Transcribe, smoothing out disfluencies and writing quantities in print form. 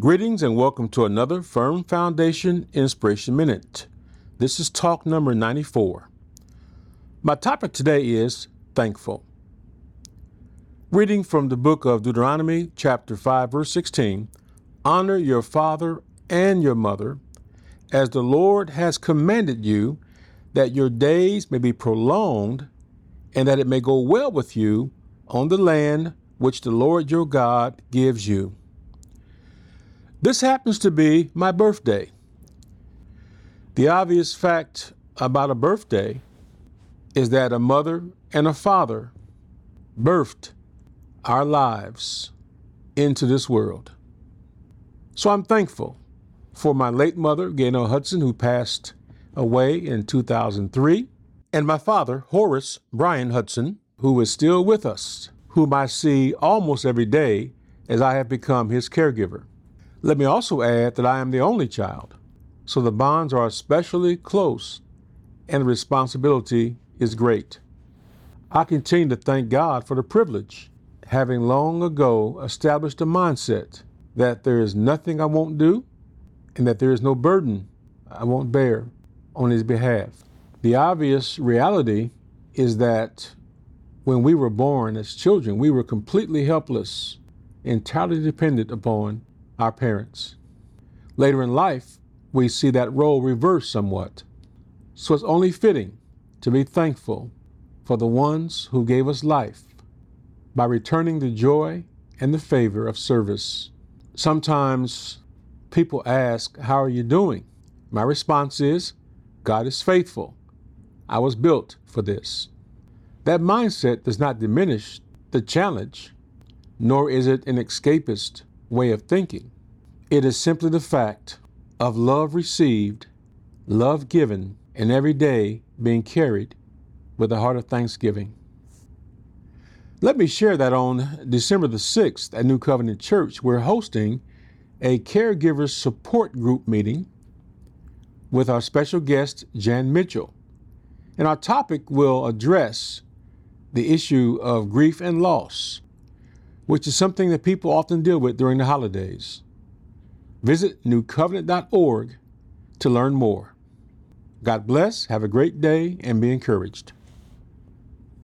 Greetings and welcome to another Firm Foundation Inspiration Minute. This is talk number 94. My topic today is thankful. Reading from the book of Deuteronomy, chapter 5, verse 16, honor your father and your mother, as the Lord has commanded you, that your days may be prolonged and that it may go well with you on the land which the Lord your God gives you. This happens to be my birthday. The obvious fact about a birthday is that a mother and a father birthed our lives into this world. So I'm thankful for my late mother, Gaynell Hudson, who passed away in 2003, and my father, Horace Brian Hudson, who is still with us, whom I see almost every day as I have become his caregiver. Let me also add that I am the only child, so the bonds are especially close and the responsibility is great. I continue to thank God for the privilege, having long ago established a mindset that there is nothing I won't do and that there is no burden I won't bear on His behalf. The obvious reality is that when we were born as children, we were completely helpless, entirely dependent upon our parents. Later in life, we see that role reversed somewhat. So it's only fitting to be thankful for the ones who gave us life by returning the joy and the favor of service. Sometimes people ask, how are you doing? My response is, God is faithful. I was built for this. That mindset does not diminish the challenge, nor is it an escapist way of thinking. It is simply the fact of love received, love given, and every day being carried with a heart of thanksgiving. Let me share that on December the 6th at New Covenant Church, we're hosting a caregivers support group meeting with our special guest, Jan Mitchell. And our topic will address the issue of grief and loss, which is something that people often deal with during the holidays. Visit newcovenant.org to learn more. God bless, have a great day, and be encouraged.